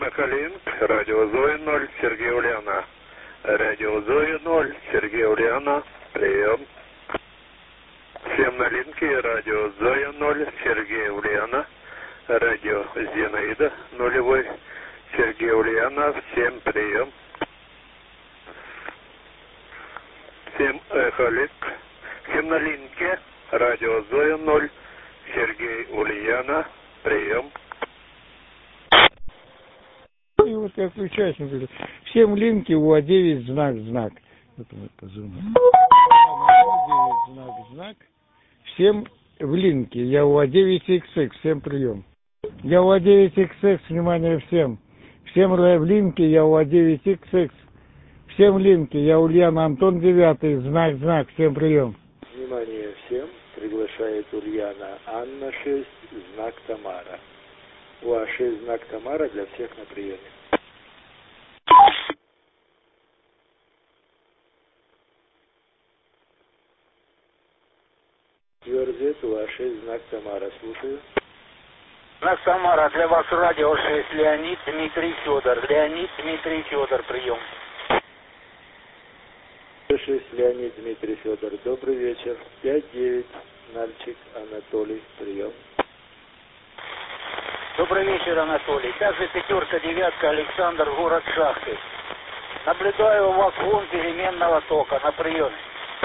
Махалинск, радио Зоя 0, Сергей Ульяна. Радио Зоя 0, Сергей Ульяна, прием. Всем на линке, радио Зоя 0, Сергей Ульяна. Радио Зинаида 0, Сергей Ульяна, всем прием. Всем Эхолик. Всем на линке, радио Зоя 0, Сергей Ульяна, прием. И вот я включаюсь, он говорит, всем линки УА-9 знак. Вот он позвонил. УА-9 знак. Всем в линке, я УА-9XX, всем прием. Я УА-9XX, внимание всем. Всем в линке, я УА-9XX. Всем в линке, я Ульяна Антон 9, знак, всем прием. Внимание всем, приглашает Ульяна Анна 6, знак Тамара. УА-6, знак Тамара для всех на приеме. Твердит УА-6, знак Тамара, слушаю. Знак Тамара, для вас радио 6, Леонид Дмитрий Федор. Леонид Дмитрий Федор, прием. 6, Леонид Дмитрий Федор, добрый вечер. 5-9, Нальчик Анатолий, прием. Добрый вечер, Анатолий. Также 5, 9, Александр, город Шахты. Наблюдаю у вас фон переменного тока на приеме.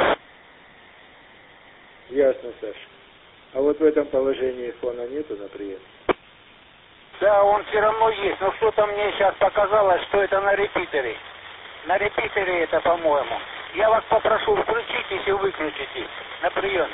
Ясно, Саша. А вот в этом положении фона нету на приеме? Да, он все равно есть, но что-то мне сейчас показалось, что это на репитере. На репитере это, по-моему. Я вас попрошу, включитесь и выключите на приеме.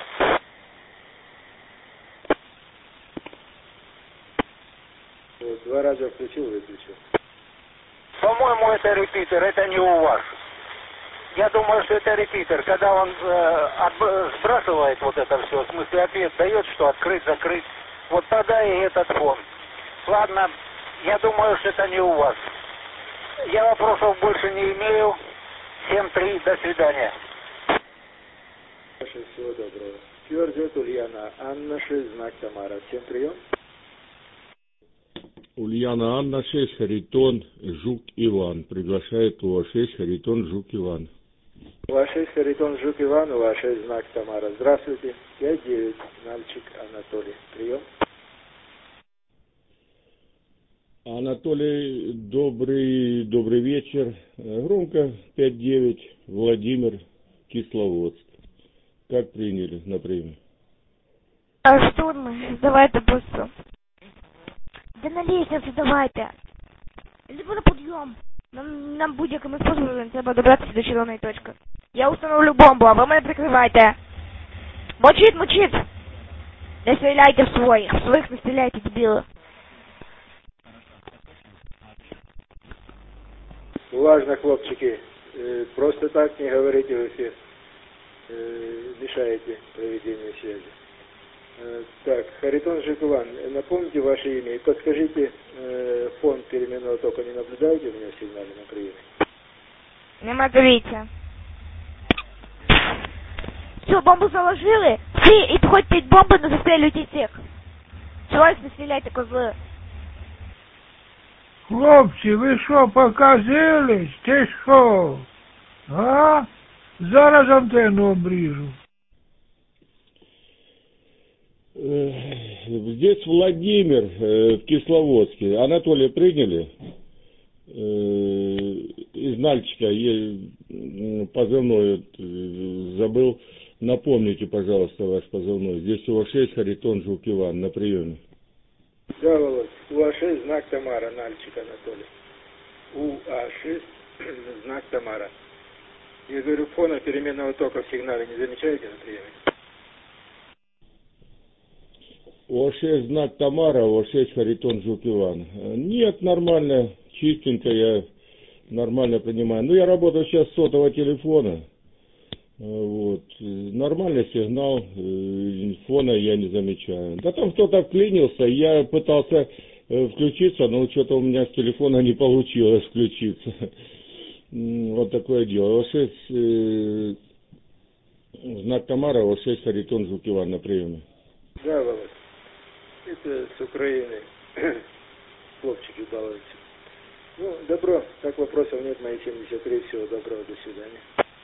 Вот, 2 раза включил, выключил. По-моему, это репитер, это не у вас. Я думаю, что это репитер. Когда он сбрасывает вот это все, в смысле ответ дает, что открыть, закрыть, вот тогда и этот фон. Ладно, я думаю, что это не у вас. Я вопросов больше не имею. Всем 3, до свидания. Всего доброго. Твердит Ульяна Анна 6, знак Тамара. Всем прием. Ульяна Анна 6, Харитон, Жук Иван. Приглашает УА-6, Харитон, Жук Иван. УА-6, Харитон, Жук Иван, УА-6, знак Тамара. Здравствуйте. 5-9, Нальчик Анатолий. Прием. Анатолий, добрый вечер. Громко 5-9, Владимир, Кисловодск. Как приняли на приеме? Штурм, давайте просто. Да на лестницу давайте. Либо на подъем. Нам будь-якими способами треба добратися до червоної точки. Я установлю бомбу, а ви мене прикривайте. Мочить! Не стріляйте в своїх не стріляйте, дебіли. Важно, хлопчики, просто так не говорите в эфир. Мешаете проведению связи. Так, Харитон Жукиван, напомните ваше имя и подскажите, фон переменного тока не наблюдаете у меня в сигнале на приеме? Нема, дивіться. Все, бомбу заложили, всі підходьте від бомби, не застрелюйте всіх. Чогось не стріляйте, козли. Хлопці, ви що, показились? Ти що? А? Зараз антенну обріжу. Здесь Владимир в Кисловодске. Анатолия приняли? Из Нальчика позывной забыл. Напомните, пожалуйста, ваш позывной. Здесь УА-6, Харитон, Жук Иван на приеме. Да, Володь. УА-6, знак Тамара, Нальчик Анатолий. УА-6, знак Тамара. Я говорю, фона переменного тока в сигнале не замечаете на приеме? УА-6, знак Тамара, УА-6, Харитон, Жук Иван. Нет, нормально, чистенько, я нормально понимаю. Ну, я работаю сейчас с сотового телефона. Вот. Нормальный сигнал, фона я не замечаю. Да там кто-то вклинился, я пытался включиться, но что-то у меня с телефона не получилось включиться. Вот такое дело. УА-6, знак Тамара, УА-6, Харитон, Жук Иван на приеме. Да, Володь. Это с Украины. хлопчики балуются. Ну, добро, так вопросов нет, мои 73, всего доброго, до свидания.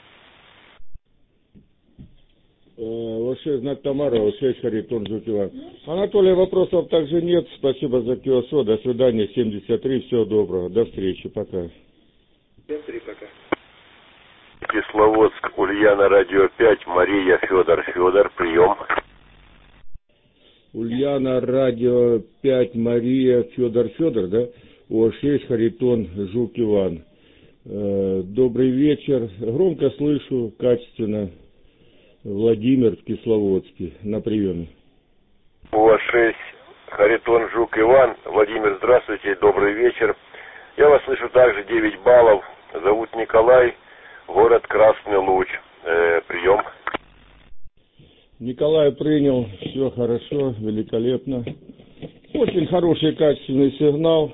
Вообще знак Тамара, вообще Харитон Жукиван. Анатолий, вопросов также нет. Спасибо за QSO. До свидания, 73. Всего доброго. До встречи. Пока. 73, пока. Кисловодск, Ульяна, радио 5, Мария, Федор, прием. Ульяна, радио 5, Мария, Федор, да? О6, Харитон Жук Иван. Добрый вечер. Громко слышу, качественно. Владимир в Кисловодске на приеме. УА-6, Харитон Жук Иван. Владимир, здравствуйте, добрый вечер. Я вас слышу также, 9 баллов. Зовут Николай, город Красный Луч. Прием. Николай принял, все хорошо, великолепно. Очень хороший качественный сигнал.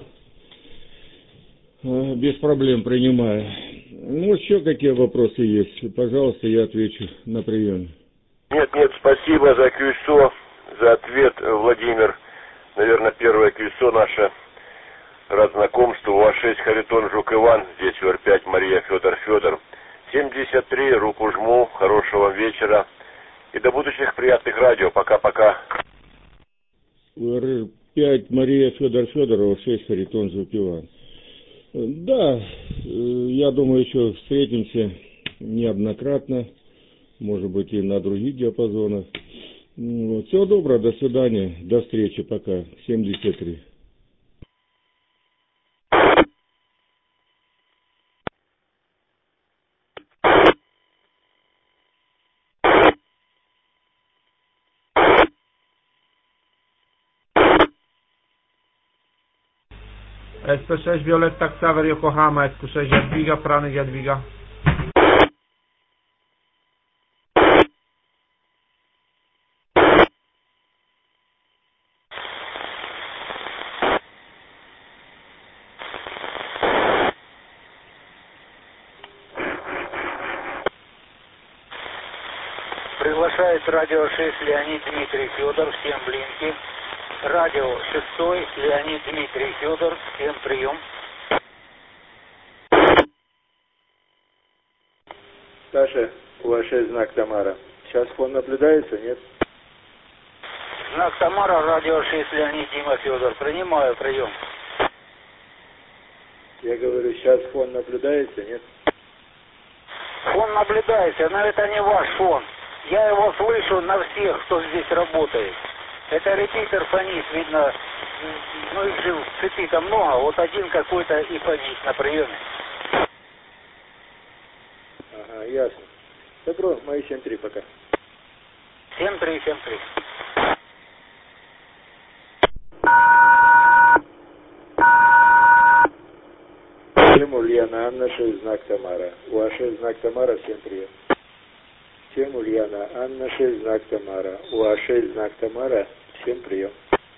Без проблем принимаю. Ну, еще какие вопросы есть? Пожалуйста, я отвечу на прием. Нет, спасибо за QSO, за ответ, Владимир. Наверное, первое QSO наше. Рад знакомству. УА-6, Харитон Жук Иван. Здесь УР-5, Мария, Федор. 73, руку жму. Хорошего вечера. И до будущих приятных радио. Пока-пока. УР-5, Мария, Федор, УА-6, Харитон Жук Иван. Да, я думаю, еще встретимся неоднократно, может быть, и на других диапазонах. Всего доброго, до свидания, до встречи, пока, 73. SP6 Violetta Xaver Yokohama, SP6 Jadwiga, Franek Jadwiga. Приглашает радио 6 Леонид Дмитрий Федор, всем блинки. Радио 6 Леонид Дмитрий Федор, всем прием. Саша, УА-6, знак Тамара. Сейчас фон наблюдается, нет? Знак Тамара, радио 6 Леонид Дима Федор. Принимаю прием. Я говорю, сейчас фон наблюдается, нет? Фон наблюдается, но это не ваш фон. Я его слышу на всех, кто здесь работает. Это репитер фонит, видно, ну их же в цепи-то много, вот один какой-то и фонит на приеме. Ага, ясно. Добро, мои 7-3 пока. 7-3. Всем Ульяна, Анна, 6, знак Тамара. УА-6, знак Тамара, всем прием. Всем Ульяна, Анна, 6, знак Тамара. УА-6, знак Тамара, всем прием.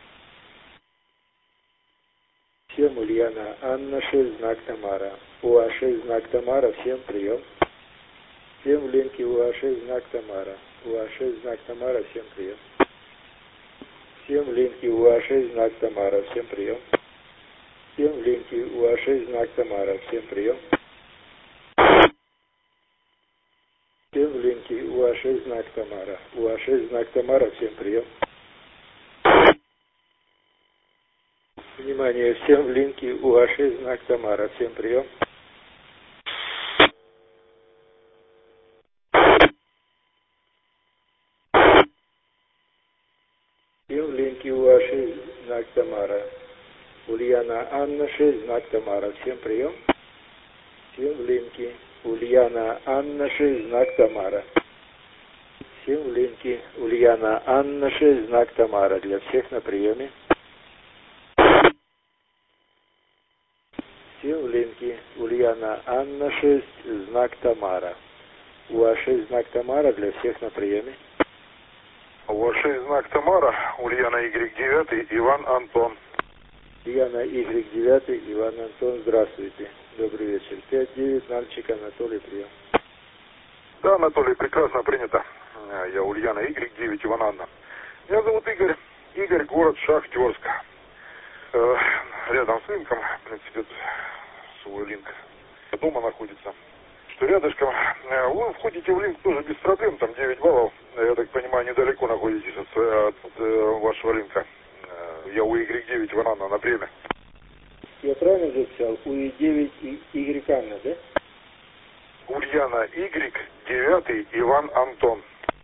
Всем Ульяна, Анна, 6, знак Тамара. УА-6, знак Тамара, всем прием. Всем Ленки, УА-6, знак Тамара. УА-6, знак Тамара, всем прием. Всем Ленки, УА-6, знак Тамара, всем прием. Всем Ленки, УА-6, знак Тамара, всем прием. Всем Ленки, УА-6, знак Тамара. УА-6, знак Тамара, всем прием. Внимание, всем в линке УА-6, знак Тамара, всем прием. Всем в линке УА-6, знак Тамара. Ульяна, Анна, 6, знак Тамара, всем прием. Всем в линке Ульяна, Анна, 6, знак Тамара. Всем в линке Ульяна, Анна, 6, знак Тамара. Для всех на приеме. Всем в линке Ульяна, Анна, 6, знак Тамара. УА-6, знак Тамара. Для всех на приеме. УА-6, знак Тамара. Ульяна, Y9, Иван, Антон. Ульяна, Y9, Иван, Антон. Здравствуйте. Добрый вечер. 5-9, Нальчик, Анатолий, прием. Да, Анатолий, прекрасно принято. Я Ульяна, Y9, Иван, Анна. Меня зовут Игорь. Игорь, город Шахтерск. рядом с Линком, в принципе, свой Линк дома находится. Что рядышком, вы входите в Линк тоже без проблем, там 9 баллов, я так понимаю, недалеко находитесь от вашего Линка. Я у Y9 Ванана на премии. Я правильно записал? У9 Y Анна, да? Ульяна Y, 9 Иван Антон.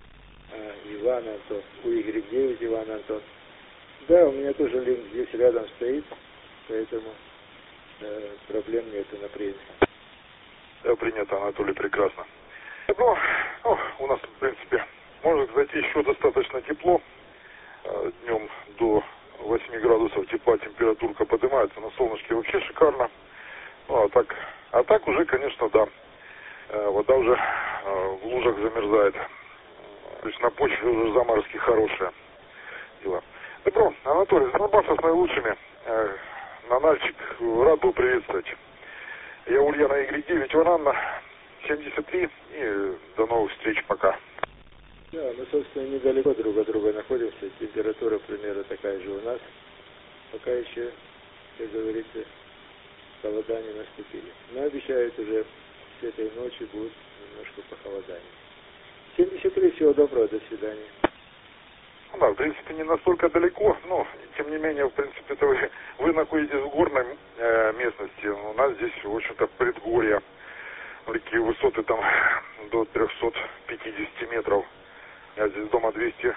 Иван Антон. У Y9 Иван Антон. Да, у меня тоже Линк здесь рядом стоит, поэтому проблем нету на премии. Да, принято, Анатолий, прекрасно. Ну, у нас, в принципе, может зайти еще достаточно тепло. Днем до 8 градусов тепла температурка поднимается, на солнышке вообще шикарно. Ну, а так уже, конечно, да. Вода уже в лужах замерзает. То есть на почве уже заморозки хорошие дела. Добро, Анатолий, Зарабаса с наилучшими. Нанальчик, рад был приветствовать. Я Ульяна Y9 Вананна, 73, и до новых встреч, пока. Да, мы, собственно, недалеко друг от друга находимся, температура примерно такая же у нас. Пока еще, как говорится, холода не наступили. Но обещают уже с этой ночи будет немножко похолодание. 73, всего доброго, до свидания. Да, в принципе, не настолько далеко, но, тем не менее, в принципе, это вы находитесь в горной местности. У нас здесь, в общем-то, предгорье. Такие высоты там до 350 метров. А здесь дома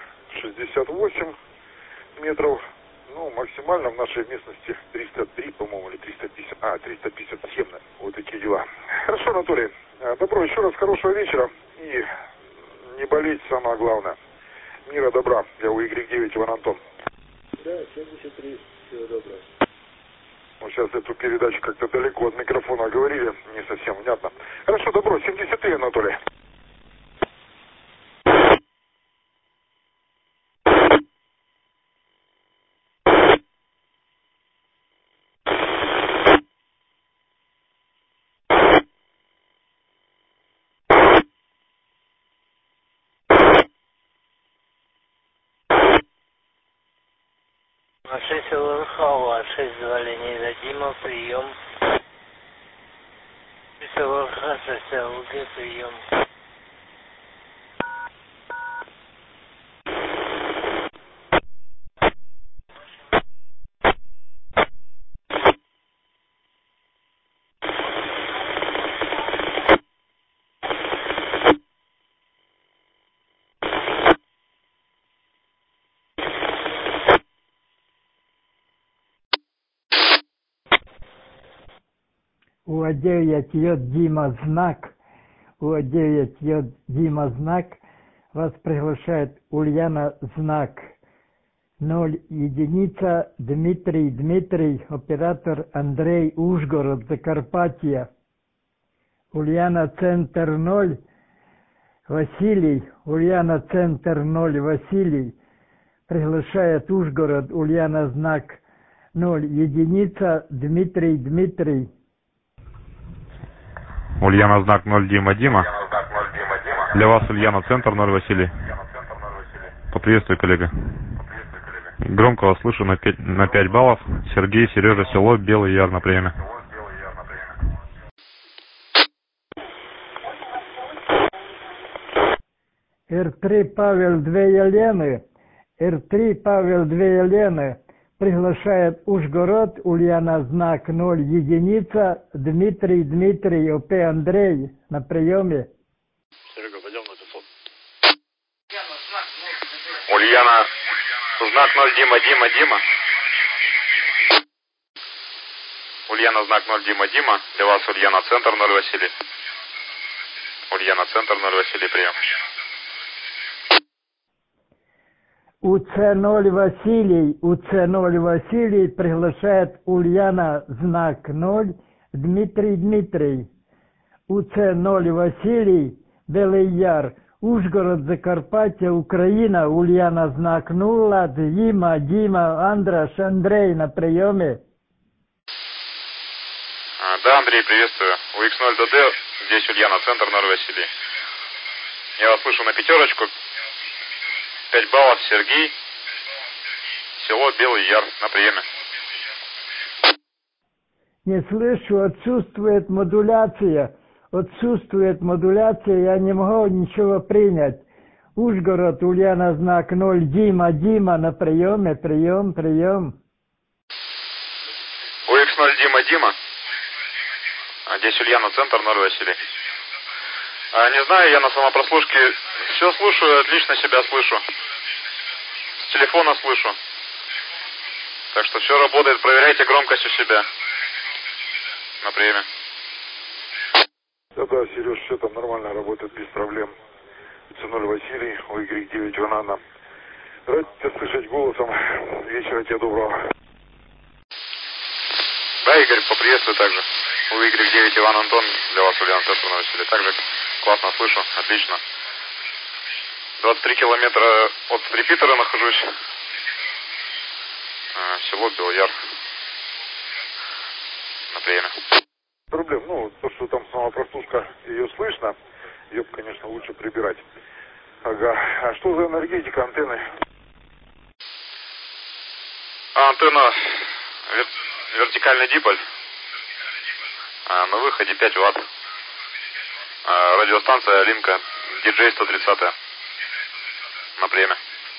268 метров. Ну, максимально в нашей местности 303, по-моему, или 350, 357. Вот такие дела. Хорошо, Анатолий. Добро, еще раз хорошего вечера. И не болеть, самое главное. Мира, добра. Я у Y9 Иван Антон. Да, 73. Всего доброго. Вот сейчас эту передачу как-то далеко от микрофона говорили, не совсем внятно. Хорошо, добро. 73, Анатолий. А6 Лурхова, А6 звали Недодима, прием. Лурха, ССЛГ, прием. У9 йод Дима знак. У9 йод Дима знак. Вас приглашает Ульяна знак. 0 единица Дмитрий, оператор Андрей Ужгород, Закарпатье. Ульяна центр 0 Василий. Ульяна центр 0 Василий. Приглашает Ужгород Ульяна знак 0 единица Дмитрий. Ульяна знак 0 Дима. Для вас Ульяна центр 0 Василий. Поприветствую, коллега. Громко вас слышу на 5 баллов. Сергей, Сережа, село, Белый Яр на приеме. Р3 Павел 2 Елены. Р3 Павел 2 Елены. Приглашает Ужгород, Ульяна знак 0 единица, Дмитрий, ОП Андрей на приеме. Серега, пойдем на телефон. Ульяна знак 0 Дима. Ульяна знак 0 Дима. Для вас Ульяна центр 0 Василий. Ульяна центр 0 Василий, прием. УЦ0 Василий приглашает Ульяна знак 0 Дмитрий. УЦ0 Василий, Белый Яр, Ужгород, Закарпаття, Украина, Ульяна знак 0, Дима, Андрей на приеме. Да, Андрей, приветствую. У X0 до D, здесь Ульяна, центр 0 Василий. Я вас слышу на пятерочку. 5 баллов, Сергей. Село Белый Яр на приеме. Не слышу, отсутствует модуляция. Отсутствует модуляция, я не могу ничего принять. Ужгород, Ульяна, знак 0. Дима, на приеме, прием. УХ0 Дима. Здесь Ульяна, центр, 0 Василий. Не знаю, я на самопрослушке все слушаю, отлично себя слышу. С телефона слышу. Так что все работает, проверяйте громкость у себя. На приеме. Да, Сереж, все там нормально работает, без проблем. C0 Василий, Y9 Иванана. Рад тебя слышать голосом. Вечера тебе доброго. Да, Игорь, поприветствую также. Y9 Иван Антон, для вас Ульяна, центр, Василий. Также классно слышу, отлично. 23 километра от репитера нахожусь. Село Белояр. На приеме. Проблем, то, что там сама прослушка, ее слышно, ее, конечно, лучше прибирать. Ага. А что за энергетика антенны? Антенна вертикальный диполь. На выходе 5 Вт. Радиостанция Линка DJ 130. На приеме.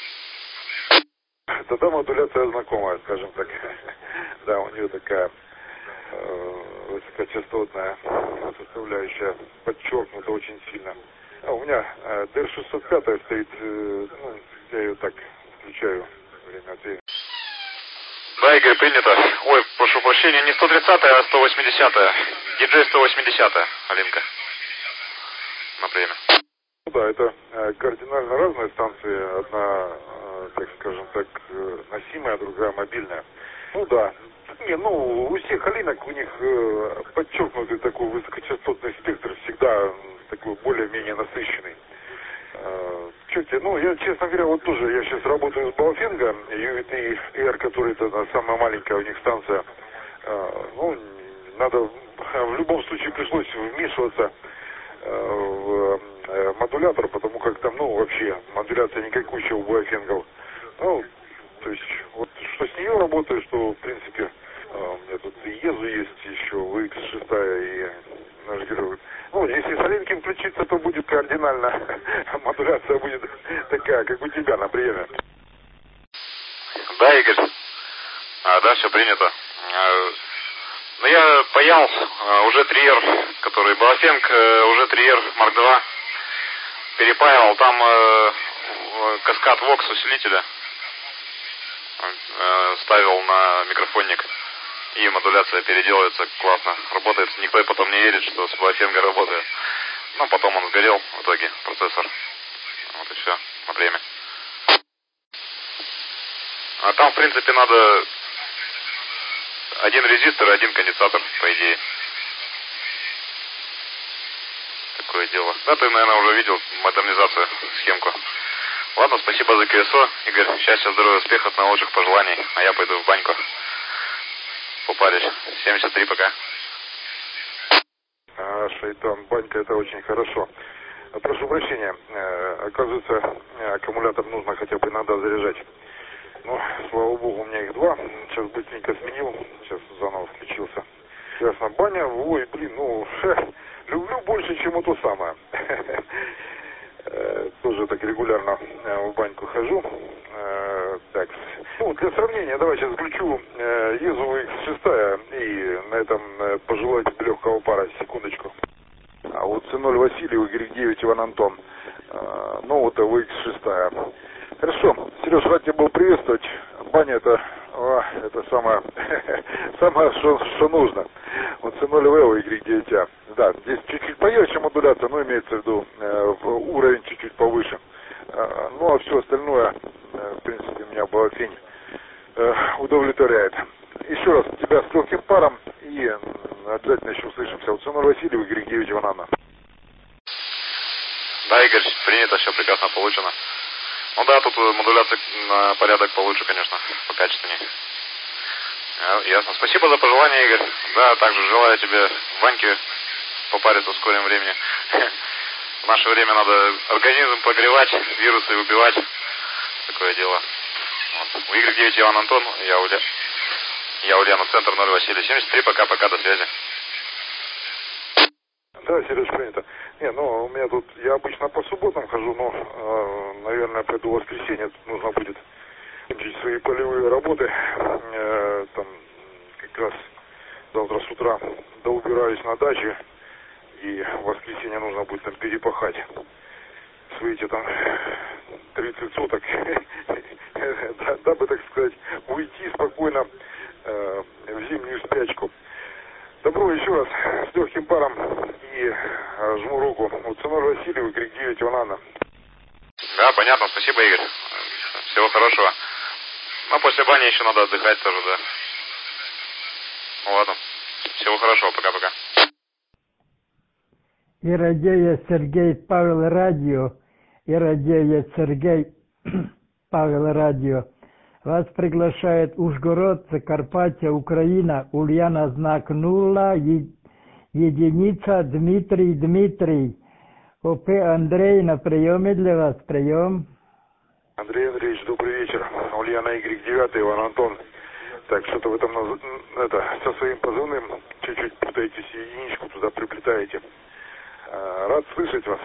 Тогда модуляция знакомая, скажем так. Да, у нее такая высокочастотная составляющая, подчеркнута очень сильно. У меня DR605 стоит, я ее так включаю время от времени. Да, Игорь, принято. Ой, прошу прощения, не 130, а 180. DJ 180, Алинка. На приеме. Да, это кардинально разные станции. Одна, так скажем так, носимая, другая мобильная. Да. У всех Алинок у них подчеркнутый такой высокочастотный спектр, всегда такой более-менее насыщенный. Я, честно говоря, тоже, я сейчас работаю с Баофенго, UVT-R, который это самая маленькая у них станция. Надо, в любом случае пришлось вмешиваться в модулятор, потому как там, вообще, модуляция никакущая у Баофенгов. То есть, что с нее работаю, что, в принципе, у меня тут и ЕЗУ есть еще, VX6 и наш герой. Если с Алинкин включиться, то будет кардинально, модуляция будет такая, как у тебя на приеме. Да, Игорь. Да, все принято. Я паял уже 3R, который Баофенг, уже 3R Mark II. Перепаивал, там каскад Vox усилителя. Ставил на микрофонник. И модуляция переделывается классно. Работает. Никто потом не верит, что с Баофенго работает. Потом он сгорел в итоге, процессор. Вот и все. На время. А там, в принципе, надо один резистор и один конденсатор, по идее. Такое дело. Да, ты, наверное, уже видел модернизацию, схемку. Ладно, спасибо за КСО, Игорь. Счастья, здоровья, успехов, наилучших пожеланий. А я пойду в баньку. Попарюсь. 73 пока. Шайтан, банька, это очень хорошо. Прошу прощения. Оказывается, аккумулятор нужно хотя бы иногда заряжать. Слава богу, у меня их 2. Сейчас быстренько сменил. Сейчас заново включился. Ясно, баня. Ой, люблю больше, чем это самое. Тоже так регулярно в баньку хожу. Так. Для сравнения, давай сейчас включу ЕЗУ X6 и на этом пожелаю тебе легкого пара. Секундочку. А вот C0 Василий, Y9 Иван Антон. Это X6. Хорошо. Сереж, рад тебя был приветствовать. Баня это самое, что нужно. C0V, Y9A. Да, здесь чуть-чуть поярче модуляция, но имеется в виду уровень чуть-чуть повыше. А все остальное, в принципе, меня Баофень удовлетворяет. Еще раз, тебя с легким паром и обязательно еще услышимся. C0 Василий, Y9 Иванана. Да, Игорь, принято, все прекрасно получено. Тут модуляция на порядок получше, конечно, покачественнее. Ясно. Спасибо за пожелание, Игорь. Да, также желаю тебе в баньке попариться в скором времени. В наше время надо организм погревать, вирусы убивать. Такое дело. У Y9 Иван Антон, я Я Ульяна, центр 0 Василий. 73, пока, до связи. Да, Сереж, принято. Не, ну, у меня тут, я обычно по субботам хожу, но, наверное, пойду в воскресенье, тут нужно будет кончить свои полевые работы, там, как раз завтра с утра доубираюсь на даче, и в воскресенье нужно будет там перепахать свои эти там 30 соток, дабы, так сказать, уйти спокойно в зимнюю спячку. Добро еще раз, с легким паром, и жму руку. Уценор Васильев, Игорь 9, Иванана. Да, понятно, спасибо, Игорь. Всего хорошего. Ну, после бани еще надо отдыхать тоже, да. Ну, ладно. Всего хорошего, пока-пока. Ира-9 Сергей Павел Радио. Ира-9 Сергей Павел Радио. Вас приглашает Ужгород, Закарпатье, Украина, Ульяна, знак 0, единица, Дмитрий. ОП Андрей на приеме для вас, прием. Андрей Андреевич, добрый вечер. Ульяна, Игорь 9, Иван Антон. Так, что-то вы там со своим позывным чуть-чуть путаетесь, единичку туда приплетаете. Рад слышать вас.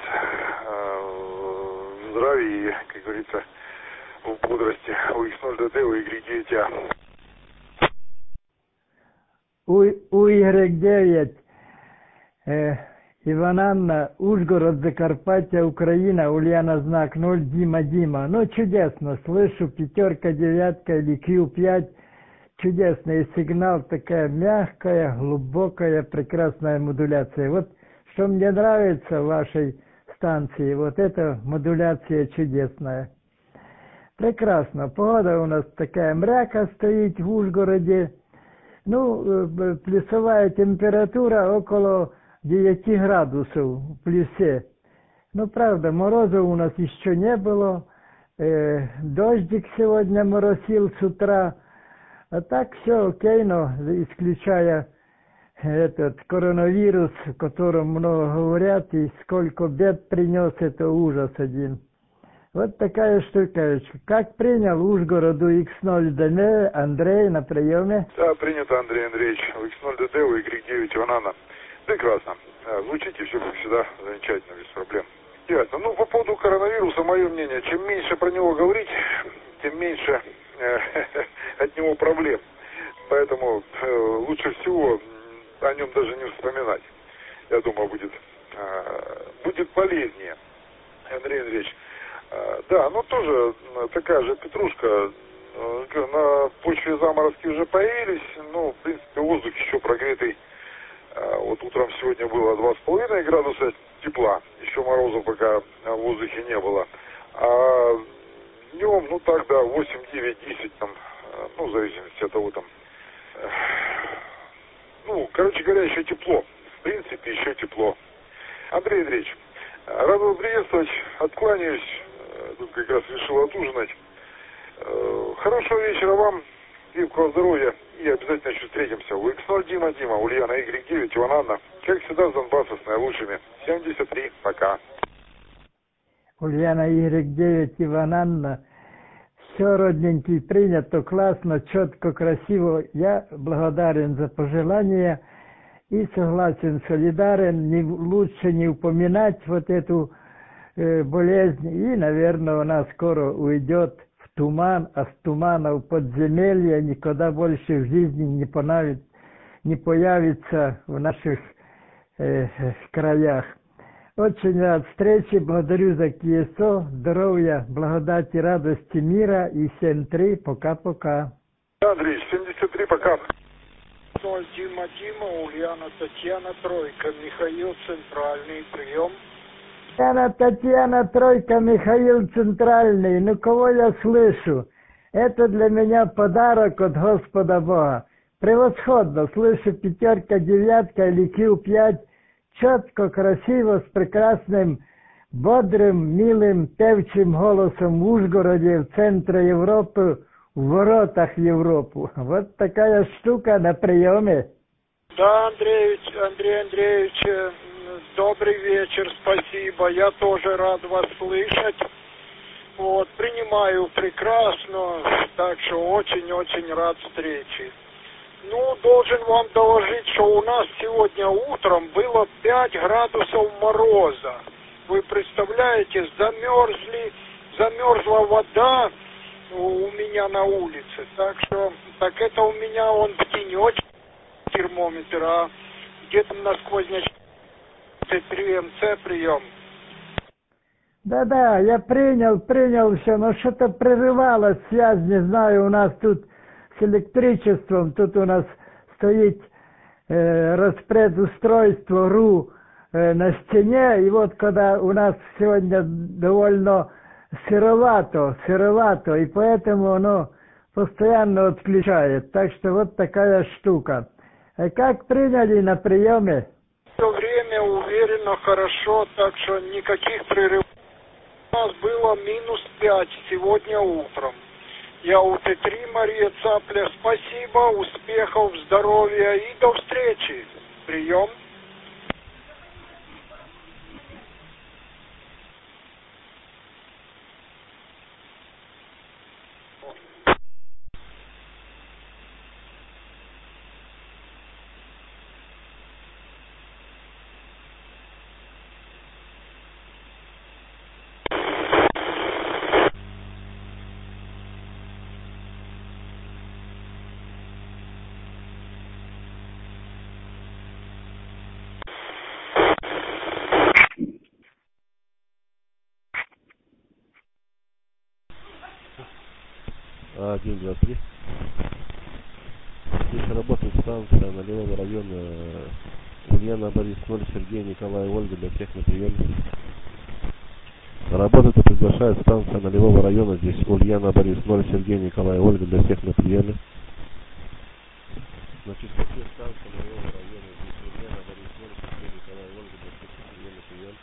В здравии и, как говорится, в бодрости. У X0DD, у Y9A. У Y9 Иван Анна, Ужгород, Закарпатье, Украина, Ульяна, знак 0, Дима. Ну, чудесно, слышу, 5, 9 или Q5. Чудесный сигнал, такая мягкая, глубокая, прекрасная модуляция. Вот что мне нравится в вашей станции, вот эта модуляция чудесная. Прекрасно. Погода у нас такая мряка стоит в Ужгороде. Ну, плюсовая температура около 9 градусов в плюсе. Ну, правда, мороза у нас еще не было. Дождик сегодня моросил с утра. А так все окей, но исключая этот коронавирус, о котором много говорят, и сколько бед принес, это ужас один. Вот такая штука. Как принял Ужгороду X0DD, Андрей на приеме? Да, принято, Андрей Андреевич. У X0DD, у Y9 Иванана. Прекрасно. Звучите все, как всегда, замечательно, без проблем. Ясно. Ну, по поводу коронавируса, мое мнение, чем меньше про него говорить, тем меньше от него проблем. Поэтому лучше всего о нем даже не вспоминать. Я думаю, будет полезнее, Андрей Андреевич. Да, ну тоже такая же петрушка. На почве заморозки уже появились. Ну, в принципе, воздух еще прогретый. Вот утром сегодня было 2,5 градуса тепла. Еще морозов пока в воздухе не было. А днем, ну так, да, 8, 9, 10 там, ну, в зависимости от того там. Ну, короче говоря, еще тепло. В принципе, еще тепло. Андрей Андреевич, рад вас приветствовать. Откланяюсь. Тут как раз решил отужинать. Хорошего вечера вам. Крепкого здоровья. И обязательно еще встретимся. У X0 Дима, Ульяна, Y9, Иван Анна. Как всегда, с Донбасса с наилучшими. 73. Пока. Ульяна, Y9, Иван Анна. Все, родненький, принято, классно, четко, красиво. Я благодарен за пожелания и согласен, солидарен. Лучше не упоминать вот эту болезнь. И, наверное, она скоро уйдет в туман, а с тумана в подземелье никогда больше в жизни не появится в наших краях. Очень рад встрече, благодарю за КСО, здоровья, благодати, радости, мира и 7-3, пока-пока. Андрей, 73, пока. 0 Дима, Ульяна, Татьяна, Тройка, Михаил, Центральный, прием. Татьяна, Тройка, Михаил, Центральный, ну кого я слышу? Это для меня подарок от Господа Бога. Превосходно, слышу 5, 9 или Q5. Четко, красиво, с прекрасным, бодрым, милым, певчим голосом в Ужгороде, в центре Европы, в воротах Европы. Вот такая штука на приеме. Да, Андрей Андреевич, добрый вечер, спасибо. Я тоже рад вас слышать. Вот, принимаю прекрасно, так что очень-очень рад встрече. Ну, должен вам доложить, что у нас сегодня утром было 5 градусов мороза. Вы представляете, замерзла вода у меня на улице. Так что, так это у меня он в тенечке термометр, а где-то на сквознячке Т3МЦ прием. Да-да, я принял все, но что-то прерывалась связь, не знаю, у нас тут с электричеством, тут у нас стоит распредустройство РУ на стене, и вот когда у нас сегодня довольно сыровато, и поэтому оно постоянно отключает, так что вот такая штука. Как приняли на приеме? Все время уверенно, хорошо, так что никаких прерывов. У нас было -5 сегодня утром. Я у Т3, Мария Цапля, спасибо, успехов, здоровья и до встречи. Прием. Один, два, три. Здесь работает станция Нулевого района Ульяна, Борис 0, Сергей, Николай, Ольга, для всех на приеме. Работает и приглашает станция Нулевого района, здесь Ульяна, Борис 0, Сергей, Николай, Ольга, для всех на приеме. На частоте станция Нулевого района, здесь Ульяна, Борис 0, Сергей, Николай, Ольга, для всех на приеме.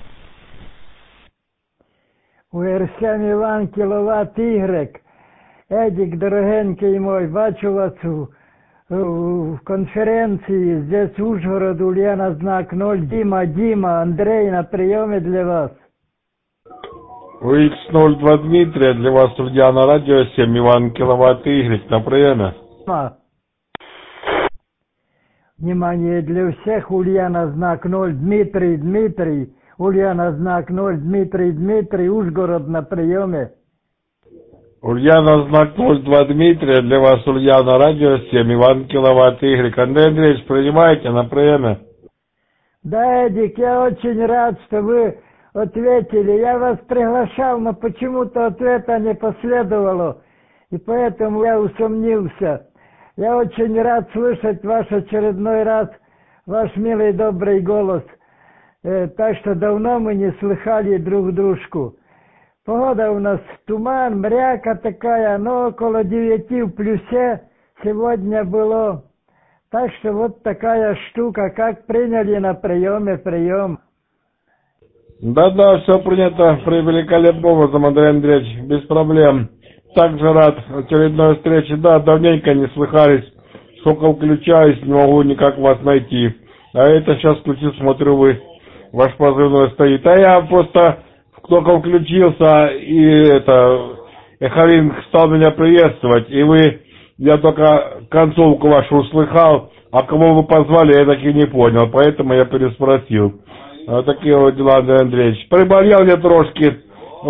У Ерсян Іван кіловат Y. Едік, дорогенький мой, бачу вас в конференции. Здесь Ужгород, Ульяна, знак 0. Дима, Андрей на приеме для вас. УХ-02 Дмитрия, для вас Ульяна, радио 7, Иван, киловатт Y, на приеме. Внимание, для всех Ульяна, знак 0. Дмитрий, Ульяна, знак 0. Дмитрий, Ужгород на приеме. Ульяна, знак 02 Дмитрия, для вас Ульяна, радио 7, Иван, киловатт Y. Андрей Андреевич, принимаете на приеме? Да, Эдик, я очень рад, что вы ответили. Я вас приглашал, но почему-то ответа не последовало, и поэтому я усомнился. Я очень рад слышать ваш очередной раз, ваш милый добрый голос. Так что давно мы не слыхали друг дружку. Погода у нас туман, мряка такая, но около 9 в плюсе сегодня было. Так что вот такая штука, как приняли на прием. Да, все принято великолепным образом, Андрей Андреевич, без проблем. Также рад очередной встрече. Да, давненько не слыхались, сколько включаюсь, не могу никак вас найти. А это сейчас включил, смотрю, ваш позывной стоит. А я просто только включился, и Эхолинг стал меня приветствовать, и я только концовку вашу услыхал, а кого вы позвали, я так и не понял, поэтому я переспросил. Такие вот дела, Андрей Андреевич. Приболел я трошки,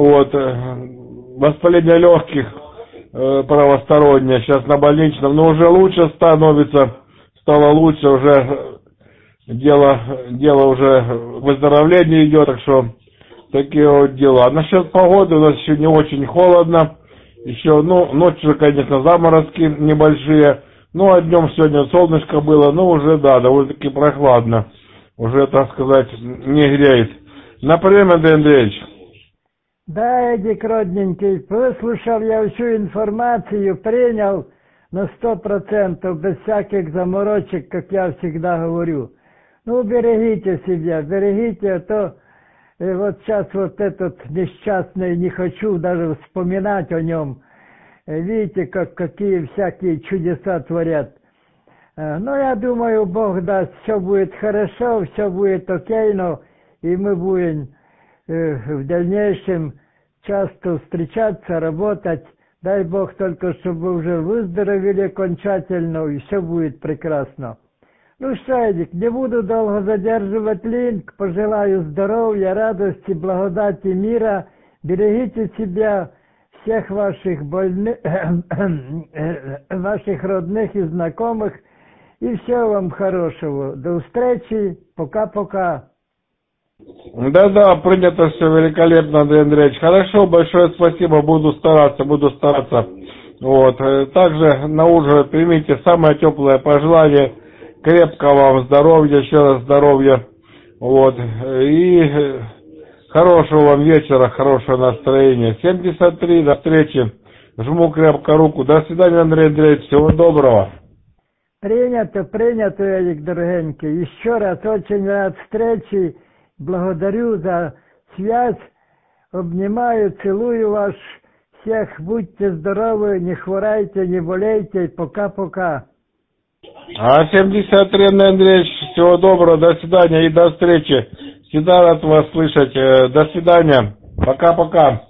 воспаление легких правостороннее, сейчас на больничном, но уже лучше стало лучше, уже дело уже выздоровление идет, так что такие вот дела. Насчет погоды у нас еще не очень холодно, еще, ночью, конечно, заморозки небольшие, а днем сегодня солнышко было, уже, довольно-таки прохладно, уже, так сказать, не греет. На прием, Андрей Андреевич. Да, Эдик, родненький, выслушал я всю информацию, принял на 100%, без всяких заморочек, как я всегда говорю. Берегите себя, а то вот сейчас вот этот несчастный, не хочу даже вспоминать о нем. Видите, какие всякие чудеса творят. Я думаю, Бог даст, все будет хорошо, все будет окей, и мы будем в дальнейшем часто встречаться, работать. Дай Бог только, чтобы вы уже выздоровели окончательно, и все будет прекрасно. Ну что, Эдик, не буду долго задерживать линк. Пожелаю здоровья, радости, благодати, мира. Берегите себя, всех ваших больных, ваших родных и знакомых. И всего вам хорошего. До встречи. Пока-пока. Да, принято все великолепно, Андрей Андреевич. Хорошо, большое спасибо, буду стараться. Вот. Также на ужин примите самое теплое пожелание. Крепкого вам здоровья, еще раз здоровья. Вот. И хорошего вам вечера, хорошего настроения. 73, до встречи. Жму крепко руку. До свидания, Андрей Андреевич. Всего доброго. Принято, Эдик, дорогенький. Еще раз очень рад встрече. Благодарю за связь. Обнимаю, целую вас всех. Будьте здоровы, не хворайте, не болейте. Пока-пока. 73, Андрей Андреевич, всего доброго, до свидания и до встречи. Всегда рад вас слышать. До свидания. Пока-пока.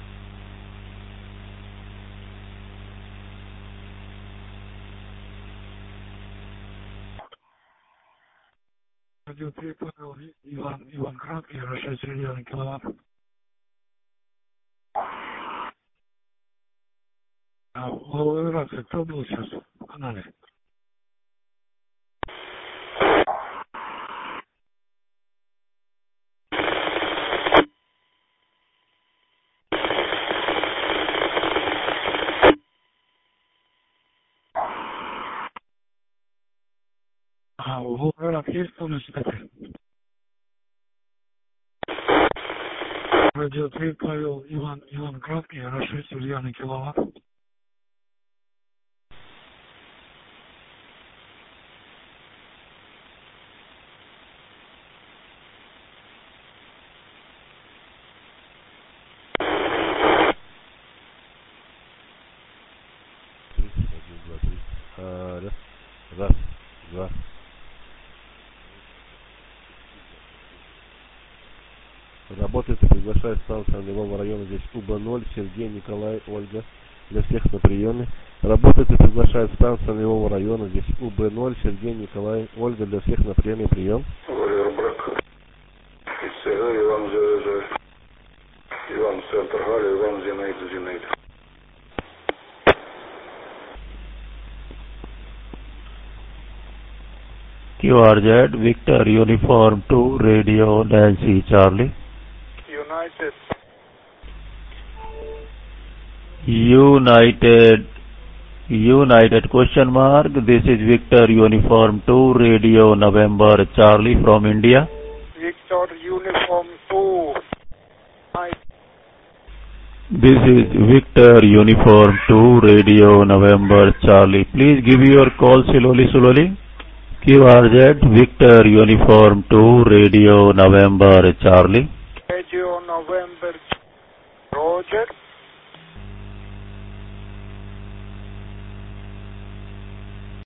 Радио 3, Павел, Иван Кратко, Ярослав Сергей Киловатт. А в Ираке кто был сейчас в канале? А в Ираке есть полностью такой? Радио 3, Павел, Иван Кратко, Ярослав Сергей Киловатт. Раз, два. Работает и приглашает станция Львова района, здесь УБ-0, Сергей, Николай, Ольга, для всех на приеме. Работает и приглашает станция Львова района, здесь УБ-0, Сергей, Николай, Ольга, для всех на приеме, прием. Иван Центр Галя, Иван Зинаид. QRZ, Victor Uniform 2, Radio Nancy Charlie. United question mark. This is Victor Uniform 2, Radio November Charlie from India. Victor Uniform 2. This is Victor Uniform 2, Radio November Charlie. Please give your call slowly. QRZ, Victor Uniform 2, Radio November Charlie. Radio November, Roger.